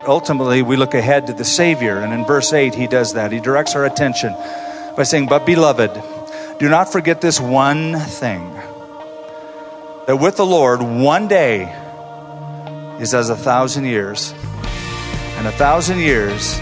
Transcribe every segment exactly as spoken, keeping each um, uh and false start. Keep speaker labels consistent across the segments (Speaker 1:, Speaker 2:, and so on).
Speaker 1: Ultimately, we look ahead to the Savior. And in verse eight, he does that. He directs our attention by saying, "But beloved, do not forget this one thing, that with the Lord, one day is as a thousand years, and a thousand years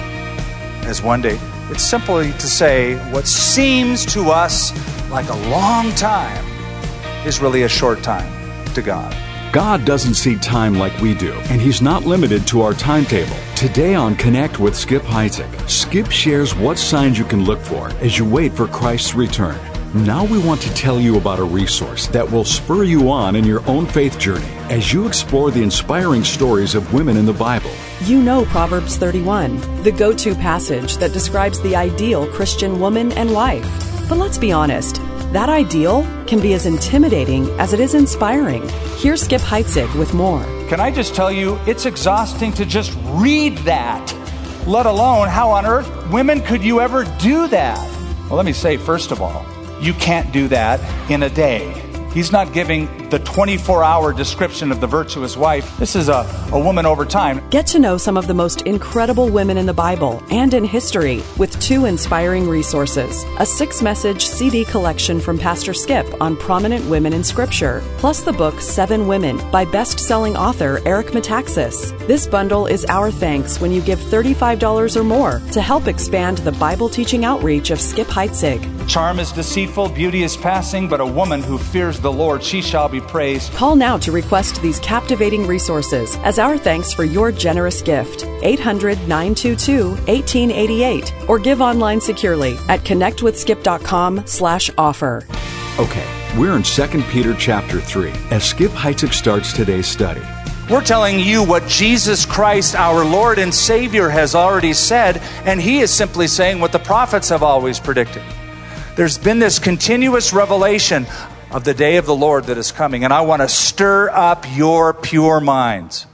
Speaker 1: as one day." It's simply to say what seems to us like a long time is really a short time to God.
Speaker 2: God doesn't see time like we do, and He's not limited to our timetable. Today on Connect with Skip Heitzig, Skip shares what signs you can look for as you wait for Christ's return. Now we want to tell you about a resource that will spur you on in your own faith journey as you explore the inspiring stories of women in the Bible.
Speaker 3: You know Proverbs thirty-one, the go-to passage that describes the ideal Christian woman and wife. But let's be honest, that ideal can be as intimidating as it is inspiring. Here's Skip Heitzig with more.
Speaker 1: Can I just tell you, it's exhausting to just read that, let alone how on earth, women, could you ever do that? Well, let me say, first of all, you can't do that in a day. He's not giving the twenty-four hour description of the virtuous wife. This is a, a woman over time.
Speaker 3: Get to know some of the most incredible women in the Bible and in history with two inspiring resources. A six-message C D collection from Pastor Skip on prominent women in Scripture, plus the book Seven Women by best-selling author Eric Metaxas. This bundle is our thanks when you give thirty-five dollars or more to help expand the Bible teaching outreach of Skip Heitzig.
Speaker 1: Charm is deceitful, beauty is passing, but a woman who fears the Lord, she shall be praised.
Speaker 3: Call now to request these captivating resources as our thanks for your generous gift. eight hundred, nine two two, one eight eight eight or give online securely at connectwithskip.com slash offer.
Speaker 2: Okay, we're in Second Peter chapter three as Skip Heitzig starts today's study.
Speaker 1: We're telling you what Jesus Christ, our Lord and Savior, has already said, and He is simply saying what the prophets have always predicted. There's been this continuous revelation of the day of the Lord that is coming, and I want to stir up your pure minds.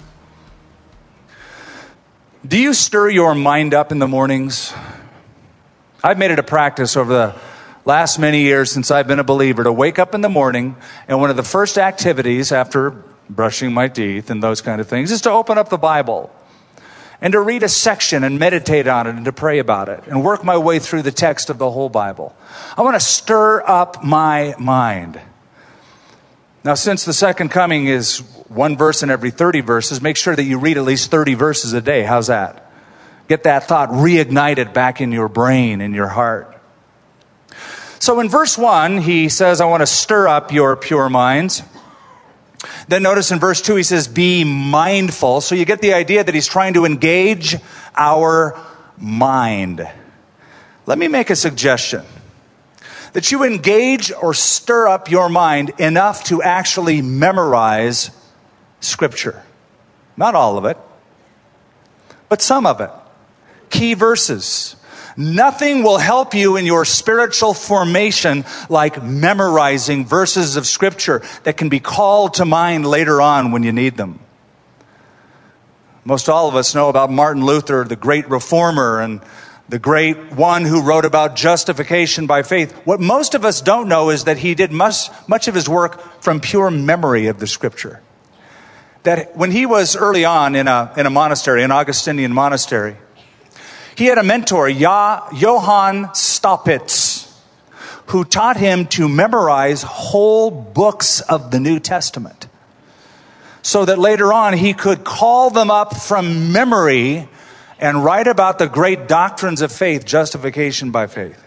Speaker 1: Do you stir your mind up in the mornings? I've made it a practice over the last many years since I've been a believer to wake up in the morning, and one of the first activities after brushing my teeth and those kind of things is to open up the Bible and to read a section and meditate on it and to pray about it and work my way through the text of the whole Bible. I want to stir up my mind. Now, since the second coming is one verse in every thirty verses, make sure that you read at least thirty verses a day. How's that? Get that thought reignited back in your brain, in your heart. So in verse one, he says, I want to stir up your pure minds. Then notice in verse two, he says, be mindful. So you get the idea that he's trying to engage our mind. Let me make a suggestion. That you engage or stir up your mind enough to actually memorize Scripture. Not all of it, but some of it. Key verses. Nothing will help you in your spiritual formation like memorizing verses of Scripture that can be called to mind later on when you need them. Most all of us know about Martin Luther, the great reformer and the great one who wrote about justification by faith. What most of us don't know is that he did much, much of his work from pure memory of the Scripture. That when he was early on in a, in a monastery, an Augustinian monastery, he had a mentor, Johann Staupitz, who taught him to memorize whole books of the New Testament so that later on he could call them up from memory and write about the great doctrines of faith, justification by faith.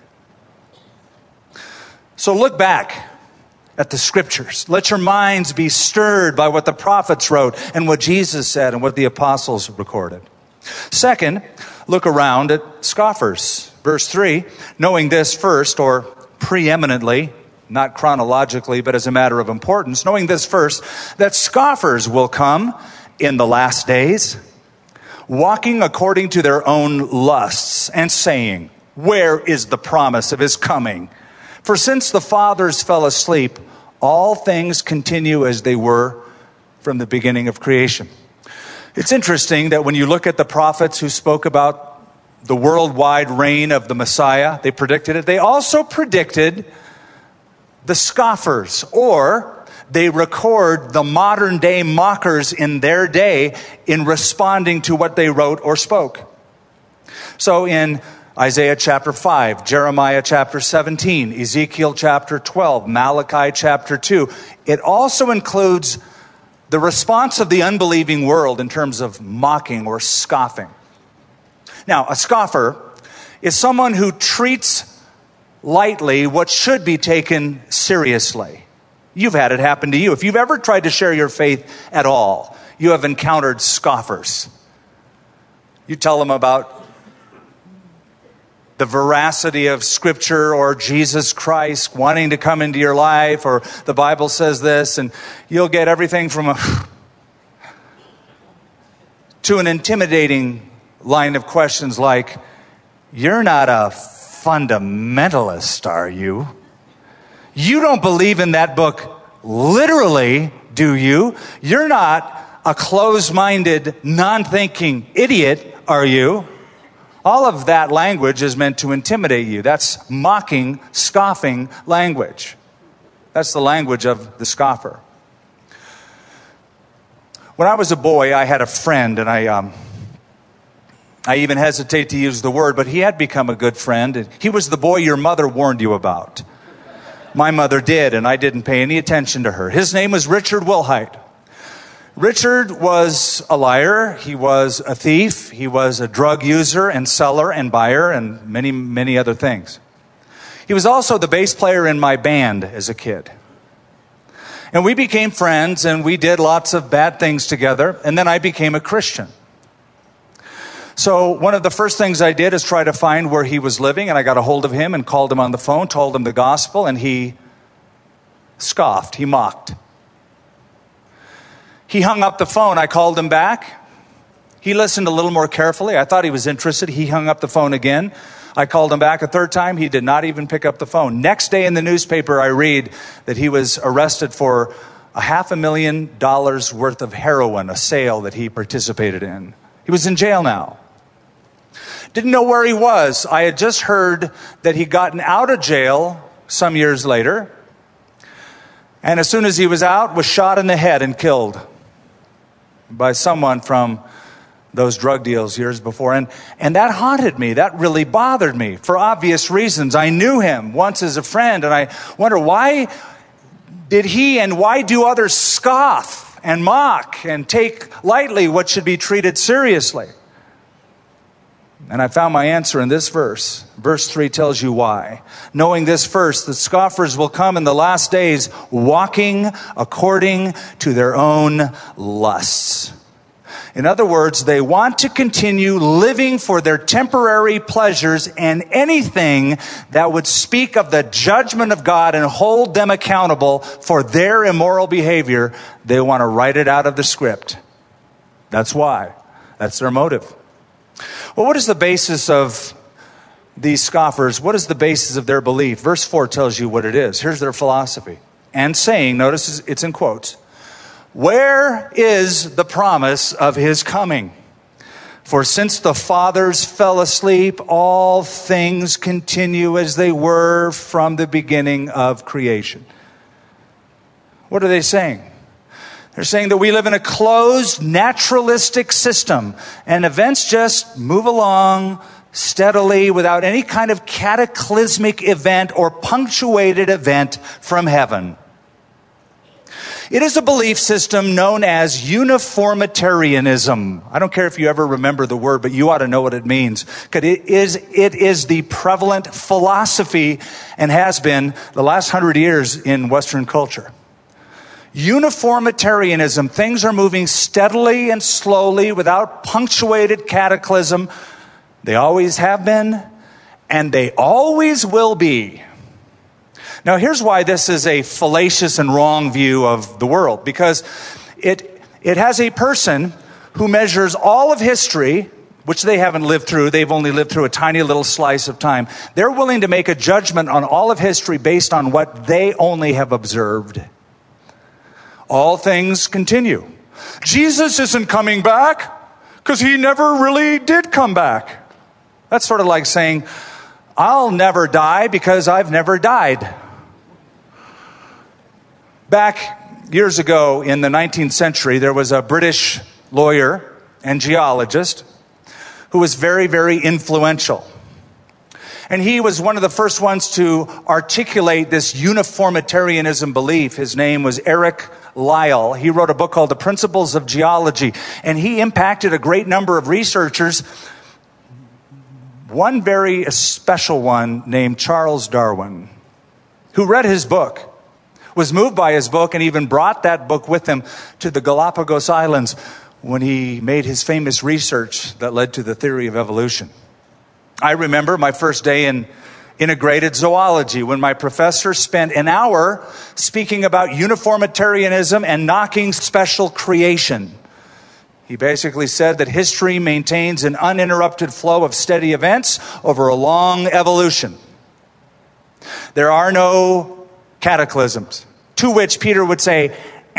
Speaker 1: So look back at the Scriptures. Let your minds be stirred by what the prophets wrote and what Jesus said and what the apostles recorded. Second, look around at scoffers. Verse three, knowing this first, or preeminently, not chronologically, but as a matter of importance, knowing this first, that scoffers will come in the last days, walking according to their own lusts, and saying, where is the promise of his coming? For since the fathers fell asleep, all things continue as they were from the beginning of creation. It's interesting that when you look at the prophets who spoke about the worldwide reign of the Messiah, they predicted it. They also predicted the scoffers, or they record the modern day mockers in their day in responding to what they wrote or spoke. So in Isaiah chapter five, Jeremiah chapter seventeen, Ezekiel chapter twelve, Malachi chapter two, it also includes the response of the unbelieving world in terms of mocking or scoffing. Now, a scoffer is someone who treats lightly what should be taken seriously. You've had it happen to you. If you've ever tried to share your faith at all, you have encountered scoffers. You tell them about the veracity of Scripture or Jesus Christ wanting to come into your life, or the Bible says this, and you'll get everything from a to an intimidating line of questions like, "You're not a fundamentalist, are you? You don't believe in that book literally, do you? You're not a closed-minded, non-thinking idiot, are you?" All of that language is meant to intimidate you. That's mocking, scoffing language. That's the language of the scoffer. When I was a boy, I had a friend, and I um, I even hesitate to use the word, but he had become a good friend. He was the boy your mother warned you about. My mother did, and I didn't pay any attention to her. His name was Richard Wilhite. Richard was a liar. He was a thief. He was a drug user and seller and buyer and many, many other things. He was also the bass player in my band as a kid. And we became friends, and we did lots of bad things together, and then I became a Christian. So one of the first things I did is try to find where he was living, and I got a hold of him and called him on the phone, told him the gospel, and he scoffed. He mocked. He hung up the phone. I called him back. He listened a little more carefully. I thought he was interested. He hung up the phone again. I called him back a third time. He did not even pick up the phone. Next day in the newspaper, I read that he was arrested for a half a million dollars worth of heroin, a sale that he participated in. He was in jail now. Didn't know where he was. I had just heard that he'd gotten out of jail some years later. And as soon as he was out, was shot in the head and killed by someone from those drug deals years before. And, and that haunted me. That really bothered me for obvious reasons. I knew him once as a friend, and I wonder, why did he and why do others scoff and mock and take lightly what should be treated seriously? And I found my answer in this verse. Verse three tells you why. Knowing this first, the scoffers will come in the last days walking according to their own lusts. In other words, they want to continue living for their temporary pleasures, and anything that would speak of the judgment of God and hold them accountable for their immoral behavior, they want to write it out of the script. That's why. That's their motive. Well, what is the basis of these scoffers? What is the basis of their belief? Verse four tells you what it is. Here's their philosophy. And saying, notice it's in quotes, "Where is the promise of his coming? For since the fathers fell asleep, all things continue as they were from the beginning of creation." What are they saying? They're saying that we live in a closed, naturalistic system, and events just move along steadily without any kind of cataclysmic event or punctuated event from heaven. It is a belief system known as uniformitarianism. I don't care if you ever remember the word, but you ought to know what it means. Because it is, it is the prevalent philosophy and has been the last hundred years in Western culture. Uniformitarianism, things are moving steadily and slowly without punctuated cataclysm. They always have been, and they always will be. Now, here's why this is a fallacious and wrong view of the world. Because it, it has a person who measures all of history, which they haven't lived through. They've only lived through a tiny little slice of time. They're willing to make a judgment on all of history based on what they only have observed. All things continue. Jesus isn't coming back because he never really did come back. That's sort of like saying, I'll never die because I've never died. Back Years ago in the nineteenth century, there was a British lawyer and geologist who was very, very influential. And he was one of the first ones to articulate this uniformitarianism belief. His name was Eric Lyell. He wrote a book called The Principles of Geology, and he impacted a great number of researchers. One very special one named Charles Darwin, who read his book, was moved by his book, and even brought that book with him to the Galapagos Islands when he made his famous research that led to the theory of evolution. I remember my first day in integrated zoology when my professor spent an hour speaking about uniformitarianism and knocking special creation. He basically said that history maintains an uninterrupted flow of steady events over a long evolution. There are no cataclysms. To which Peter would say,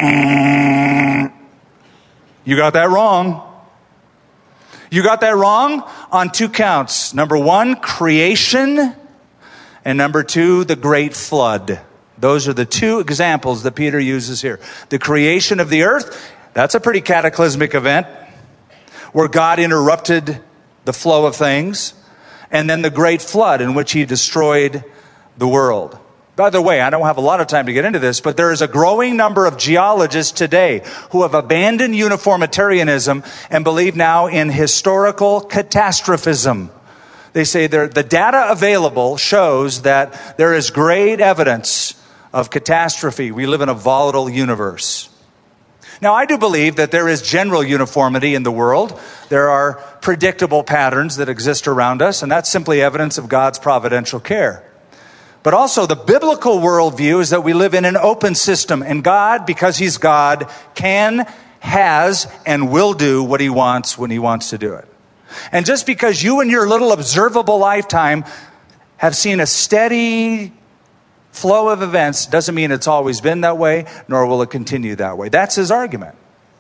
Speaker 1: eh, you got that wrong. You got that wrong on two counts. Number one, creation. And number two, the great flood. Those are the two examples that Peter uses here. The creation of the earth, that's a pretty cataclysmic event where God interrupted the flow of things. And then the great flood in which he destroyed the world. By the way, I don't have a lot of time to get into this, but there is a growing number of geologists today who have abandoned uniformitarianism and believe now in historical catastrophism. They say the data available shows that there is great evidence of catastrophe. We live in a volatile universe. Now, I do believe that there is general uniformity in the world. There are predictable patterns that exist around us, and that's simply evidence of God's providential care. But also the biblical worldview is that we live in an open system, and God, because he's God, can, has, and will do what he wants when he wants to do it. And just because you in your little observable lifetime have seen a steady flow of events doesn't mean it's always been that way, nor will it continue that way. That's his argument.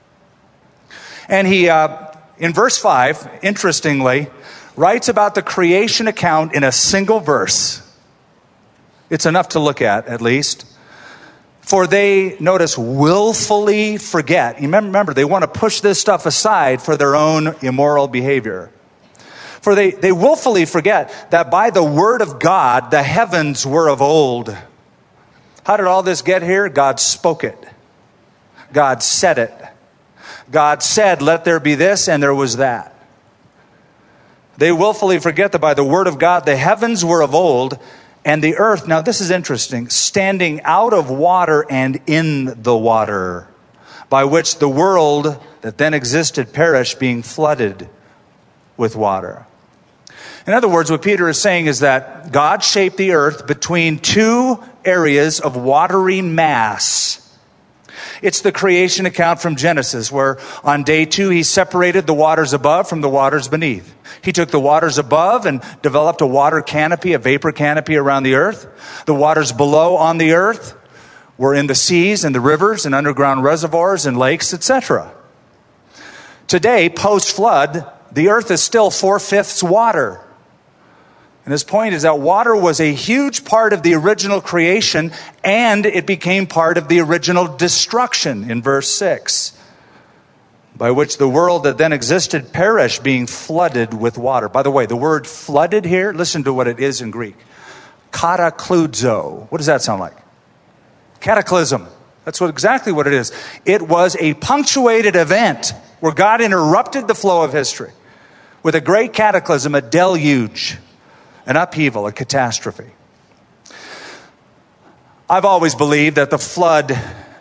Speaker 1: And he, uh, in verse five, interestingly, writes about the creation account in a single verse. It's enough to look at, at least. For they, notice, willfully forget. You remember, they want to push this stuff aside for their own immoral behavior. For they, they willfully forget that by the word of God, the heavens were of old. How did all this get here? God spoke it. God said it. God said, let there be this, and there was that. They willfully forget that by the word of God, the heavens were of old, and the earth, now this is interesting, standing out of water and in the water, by which the world that then existed perished, being flooded with water. In other words, what Peter is saying is that God shaped the earth between two areas of watery mass. It's the creation account from Genesis, where on day two, he separated the waters above from the waters beneath. He took the waters above and developed a water canopy, a vapor canopy around the earth. The waters below on the earth were in the seas and the rivers and underground reservoirs and lakes, et cetera. Today, post-flood, the earth is still four-fifths water. And his point is that water was a huge part of the original creation, and it became part of the original destruction in verse six, by which the world that then existed perished, being flooded with water. By the way, the word flooded here, listen to what it is in Greek. Katakludzo. What does that sound like? Cataclysm. That's what exactly what it is. It was a punctuated event where God interrupted the flow of history with a great cataclysm, a deluge. An upheaval, a catastrophe. I've always believed that the flood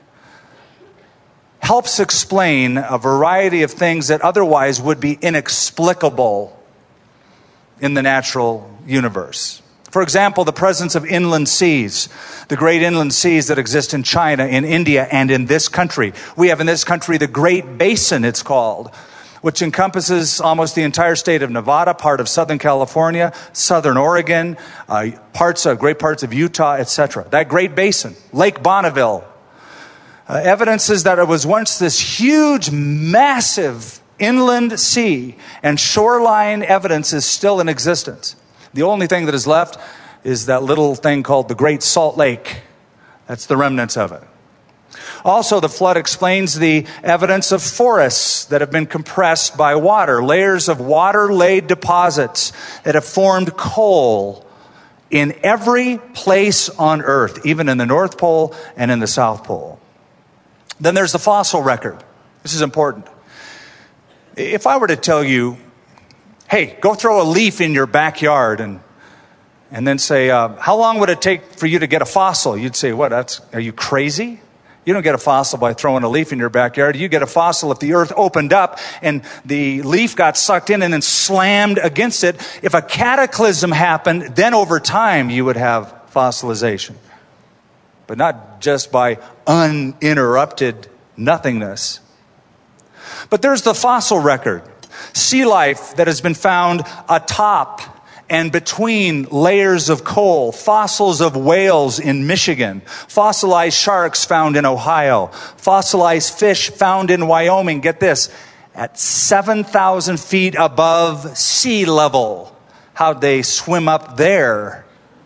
Speaker 1: helps explain a variety of things that otherwise would be inexplicable in the natural universe. For example, the presence of inland seas, the great inland seas that exist in China, in India, and in this country. We have in this country the Great Basin, it's called, which encompasses almost the entire state of Nevada, part of Southern California, Southern Oregon, uh, parts of great parts of Utah, et cetera. That Great Basin, Lake Bonneville, uh, evidences that it was once this huge, massive inland sea, and shoreline evidence is still in existence. The only thing that is left is that little thing called the Great Salt Lake. That's the remnants of it. Also, the flood explains the evidence of forests that have been compressed by water, layers of water-laid deposits that have formed coal in every place on Earth, even in the North Pole and in the South Pole. Then there's the fossil record. This is important. If I were to tell you, hey, go throw a leaf in your backyard and and then say, uh, how long would it take for you to get a fossil? You'd say, what, that's, are you crazy? You don't get a fossil by throwing a leaf in your backyard. You get a fossil if the earth opened up and the leaf got sucked in and then slammed against it. If a cataclysm happened, then over time you would have fossilization. But not just by uninterrupted nothingness. But there's the fossil record. Sea life that has been found atop and between layers of coal, fossils of whales in Michigan, fossilized sharks found in Ohio, fossilized fish found in Wyoming, get this, at seven thousand feet above sea level. How'd they swim up there?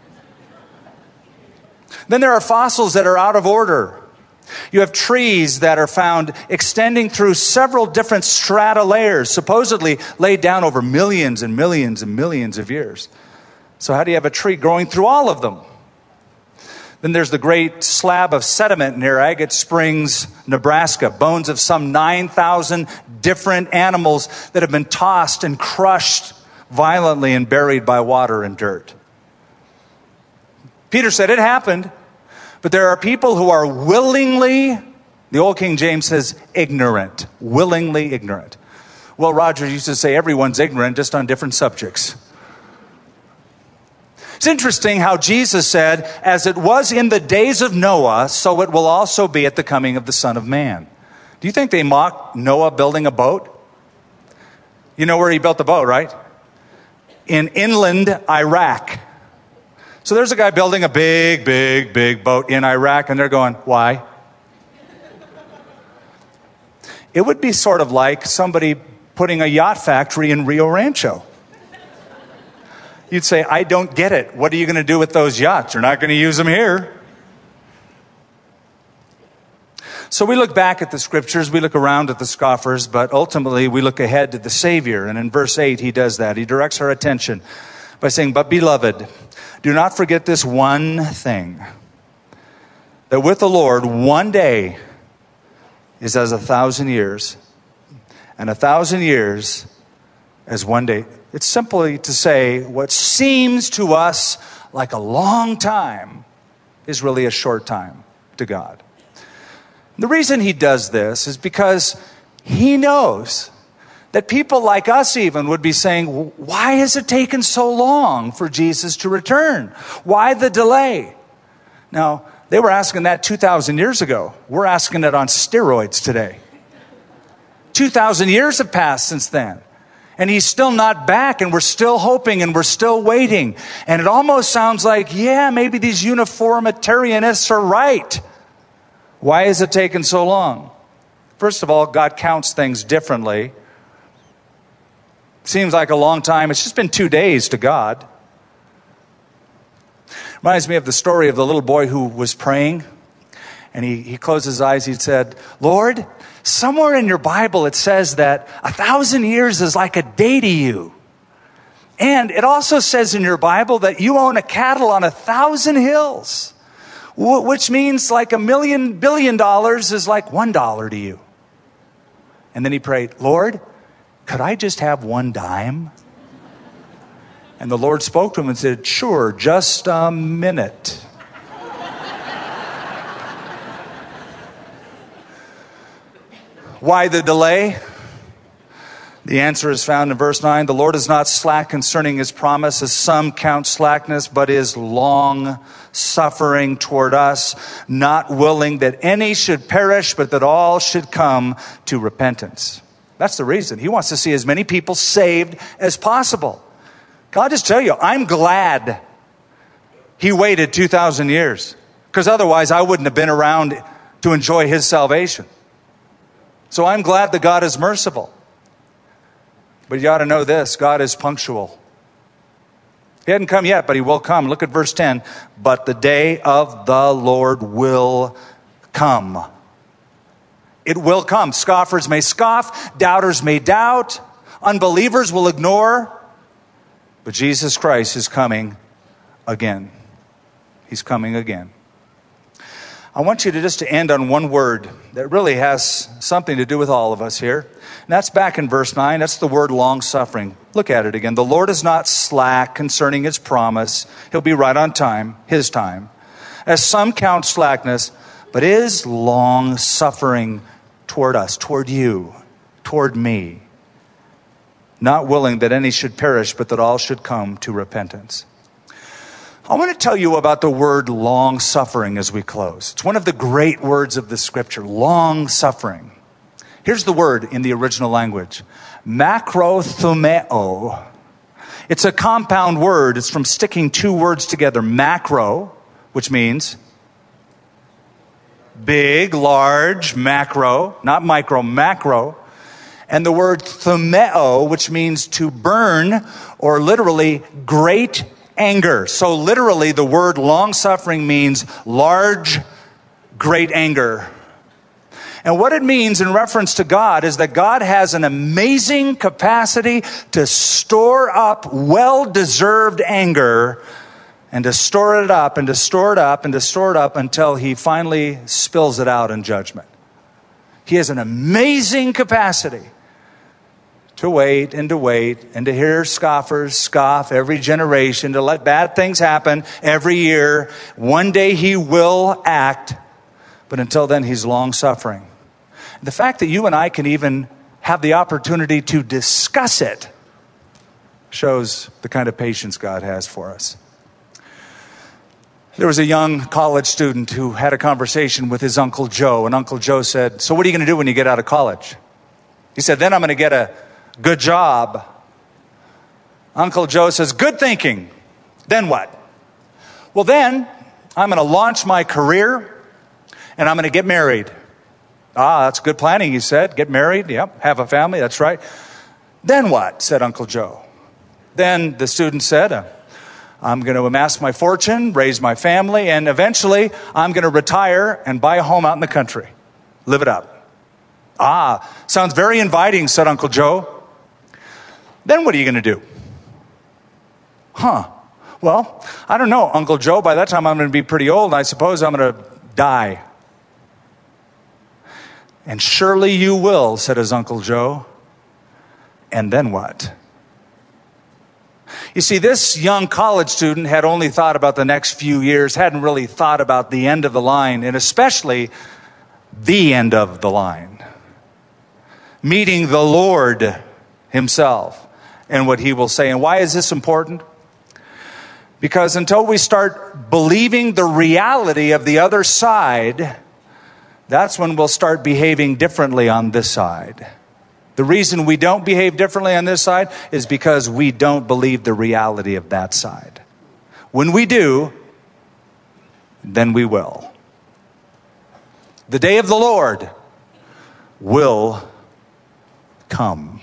Speaker 1: Then there are fossils that are out of order. You have trees that are found extending through several different strata layers, supposedly laid down over millions and millions and millions of years. So how do you have a tree growing through all of them? Then there's the great slab of sediment near Agate Springs, Nebraska, bones of some nine thousand different animals that have been tossed and crushed violently and buried by water and dirt. Peter said it happened. But there are people who are willingly, the old King James says ignorant, willingly ignorant. Well, Roger used to say everyone's ignorant, just on different subjects. It's interesting how Jesus said, as it was in the days of Noah, so it will also be at the coming of the Son of Man. Do you think they mocked Noah building a boat? You know where he built the boat, right? In inland Iraq. So there's a guy building a big, big, big boat in Iraq, and they're going, why? It would be sort of like somebody putting a yacht factory in Rio Rancho. You'd say, I don't get it. What are you going to do with those yachts? You're not going to use them here. So we look back at the scriptures, we look around at the scoffers, but ultimately we look ahead to the Savior. And in verse eight, he does that. He directs our attention by saying, but beloved, do not forget this one thing, that with the Lord, one day is as a thousand years, and a thousand years as one day. It's simply to say what seems to us like a long time is really a short time to God. The reason he does this is because he knows that people like us even would be saying, why has it taken so long for Jesus to return? Why the delay? Now, they were asking that two thousand years ago. We're asking it on steroids today. two thousand years have passed since then. And he's still not back, and we're still hoping, and we're still waiting. And it almost sounds like, yeah, maybe these uniformitarianists are right. Why has it taken so long? First of all, God counts things differently. Seems like a long time. It's just been two days to God. Reminds me of the story of the little boy who was praying. And he, he closed his eyes. He said, Lord, somewhere in your Bible it says that a thousand years is like a day to you. And it also says in your Bible that you own a cattle on a thousand hills. Which means like a million billion dollars is like one dollar to you. And then he prayed, Lord, could I just have one dime? And the Lord spoke to him and said, sure, just a minute. Why the delay? The answer is found in verse nine. The Lord is not slack concerning his promise, as some count slackness, but is long suffering toward us, not willing that any should perish, but that all should come to repentance. That's the reason. He wants to see as many people saved as possible. Can I just tell you, I'm glad he waited two thousand years, because otherwise I wouldn't have been around to enjoy his salvation. So I'm glad that God is merciful. But you ought to know this, God is punctual. He hadn't come yet, but he will come. Look at verse ten. But the day of the Lord will come It will come. Scoffers may scoff, doubters may doubt, unbelievers will ignore, but Jesus Christ is coming again. He's coming again. I want you to just to end on one word that really has something to do with all of us here. And that's back in verse nine. That's the word long-suffering. Look at it again. The Lord is not slack concerning his promise. He'll be right on time, his time. As some count slackness, but is long-suffering toward us, toward you, toward me. Not willing that any should perish, but that all should come to repentance. I want to tell you about the word long-suffering as we close. It's one of the great words of the scripture, long-suffering. Here's the word in the original language, macrothumeo. It's a compound word. It's from sticking two words together, macro, which means big, large, macro, not micro, macro. And the word thumeo, which means to burn, or literally great anger. So literally the word long-suffering means large, great anger. And what it means in reference to God is that God has an amazing capacity to store up well-deserved anger and to store it up and to store it up and to store it up until he finally spills it out in judgment. He has an amazing capacity to wait and to wait and to hear scoffers scoff every generation, to let bad things happen every year. One day he will act, but until then he's long-suffering. The fact that you and I can even have the opportunity to discuss it shows the kind of patience God has for us. There was a young college student who had a conversation with his Uncle Joe, and Uncle Joe said, "So what are you going to do when you get out of college?" He said, "Then I'm going to get a good job." Uncle Joe says, "Good thinking. Then what?" "Well, then I'm going to launch my career and I'm going to get married." "Ah, that's good planning," he said. "Get married, yep, have a family, that's right." "Then what?" said Uncle Joe. Then the student said, uh, "I'm going to amass my fortune, raise my family, and eventually I'm going to retire and buy a home out in the country. Live it up." "Ah, sounds very inviting," said Uncle Joe. "Then what are you going to do?" "Huh, well, I don't know, Uncle Joe. By that time I'm going to be pretty old, and I suppose I'm going to die." "And surely you will," said his Uncle Joe. "And then what?" You see, this young college student had only thought about the next few years, hadn't really thought about the end of the line, and especially the end of the line. Meeting the Lord himself and what he will say. And why is this important? Because until we start believing the reality of the other side, that's when we'll start behaving differently on this side. The reason we don't behave differently on this side is because we don't believe the reality of that side. When we do, then we will. The day of the Lord will come.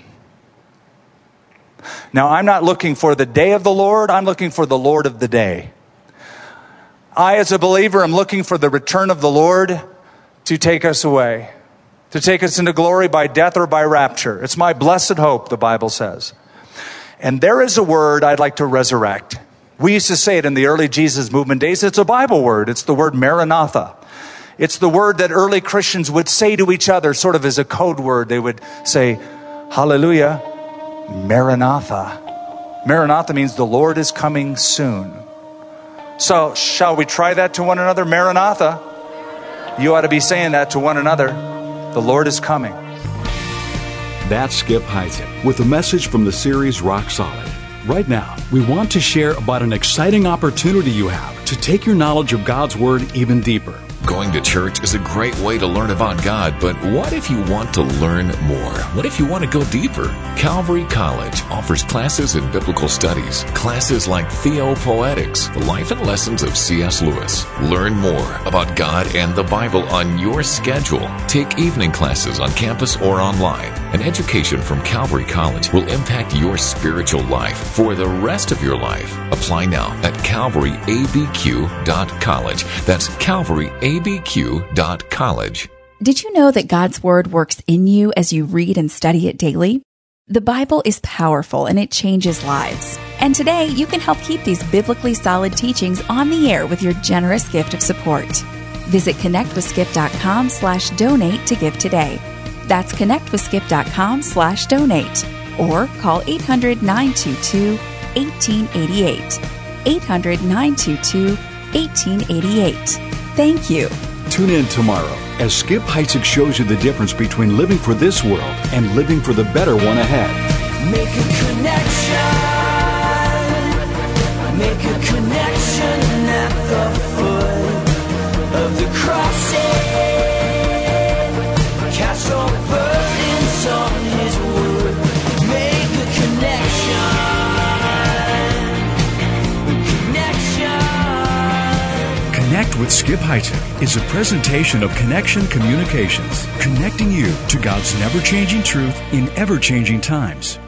Speaker 1: Now, I'm not looking for the day of the Lord. I'm looking for the Lord of the day. I, as a believer, am looking for the return of the Lord to take us away, to take us into glory by death or by rapture. It's my blessed hope, the Bible says. And there is a word I'd like to resurrect. We used to say it in the early Jesus movement days. It's a Bible word. It's the word Maranatha. It's the word that early Christians would say to each other, sort of as a code word. They would say, "Hallelujah, Maranatha." Maranatha means the Lord is coming soon. So shall we try that to one another? Maranatha. You ought to be saying that to one another. The Lord is coming.
Speaker 2: That's Skip Heitzig with a message from the series Rock Solid. Right now, we want to share about an exciting opportunity you have to take your knowledge of God's Word even deeper.
Speaker 4: Going to church is a great way to learn about God, but what if you want to learn more? What if you want to go deeper? Calvary College offers classes in biblical studies, classes like Theopoetics, the life and lessons of C S Lewis. Learn more about God and the Bible on your schedule. Take evening classes on campus or online. An education from Calvary College will impact your spiritual life for the rest of your life. Apply now at calvary a b q dot college. That's calvary a b q dot college.
Speaker 5: Did you know that God's Word works in you as you read and study it daily? The Bible is powerful and it changes lives. And today, you can help keep these biblically solid teachings on the air with your generous gift of support. Visit connectwithskip.com slash donate to give today. That's connectwithskip.com slash donate. Or call eight hundred, nine two two, one eight eight eight. eight hundred, nine two two, one eight eight eight. Thank you.
Speaker 2: Tune in tomorrow as Skip Heitzig shows you the difference between living for this world and living for the better one ahead.
Speaker 6: Make a connection. Make a connection at the foot of the crossing. Cast all burdens on his wood. Make a connection.
Speaker 7: Connect with Skip Heitzig is a presentation of Connection Communications, connecting you to God's never-changing truth in ever-changing times.